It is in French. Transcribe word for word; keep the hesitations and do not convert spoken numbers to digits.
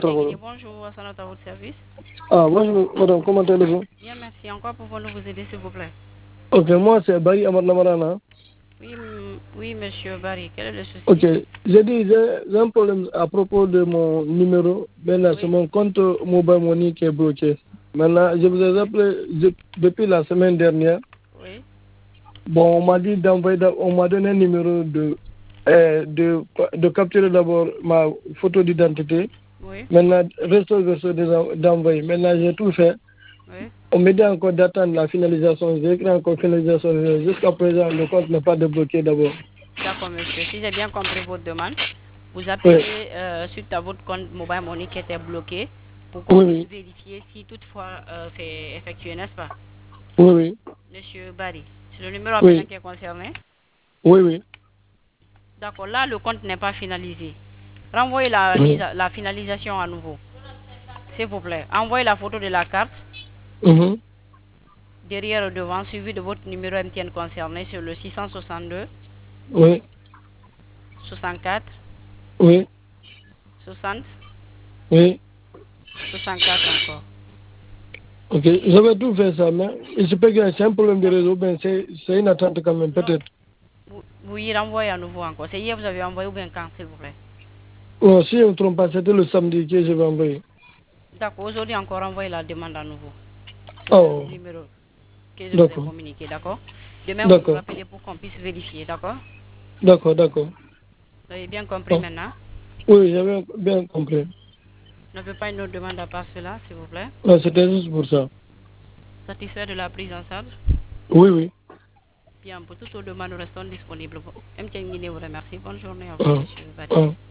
Bonjour, à votre service. Ah, bonjour, madame, comment allez-vous? Bien, merci. Encore pouvons-nous vous aider, s'il vous plaît? Ok, moi c'est Barry Amad Namarana. Oui, oui, monsieur Barry, quel est le souci? Ok, j'ai dit, j'ai un problème à propos de mon numéro. Maintenant, c'est Oui. mon compte Mobile Money qui est bloqué. Maintenant, je vous ai appelé je- depuis la semaine dernière. Oui. Bon, on m'a dit d'envoyer, on m'a donné un numéro de, euh, de, de capturer d'abord ma photo d'identité. Oui. Maintenant, reste verso d'envoyer. Maintenant, j'ai tout fait. Oui. On me dit encore d'attendre la finalisation. J'ai écrit encore finalisation. Jusqu'à présent, le compte n'est pas débloqué d'abord. D'accord, monsieur. Si j'ai bien compris votre demande, vous Oui, appelez euh, suite à votre compte Mobile Money qui était bloqué pour qu'on oui, puisse oui, vérifier si toutefois euh, c'est effectué, n'est-ce pas? oui, oui, Monsieur Barry, c'est le numéro appelant oui, qui est concerné. oui, oui. D'accord, là, le compte n'est pas finalisé. Renvoyez la, mise Mhm. à- la finalisation à nouveau, s'il vous plaît. Envoyez la photo de la carte Mhm. derrière ou devant, suivi de votre numéro M T N concerné sur le six cent soixante-deux, Oui, soixante-quatre, oui, soixante, oui. soixante-quatre encore. Ok, j'avais tout fait ça, mais il se peut que c'est un problème de D'accord. réseau, ben c'est c'est une attente quand même, Non, peut-être. vous, vous y renvoyez à nouveau encore. C'est hier que vous avez envoyé ou bien quand, s'il vous plaît? Non, si je ne me trompe pas, c'était le samedi que je vais envoyer. D'accord, aujourd'hui encore, envoyez la demande à nouveau sur le Oh, numéro que je vous ai d'accord, communiqué, d'accord? Demain, vous nous d'accord, rappelez pour qu'on puisse vérifier, d'accord? d'accord, d'accord. Vous avez bien compris Oh. maintenant? Oui, j'avais bien compris. Ne veut pas une autre demande à part cela, s'il vous plaît? Ah, c'était juste pour ça. Satisfait de la prise en charge? Oui, oui. Bien, pour toutes vos demandes, nous restons disponibles. M T N Guinée vous remercie. Bonne journée à vous, Ah, monsieur Badi. ah.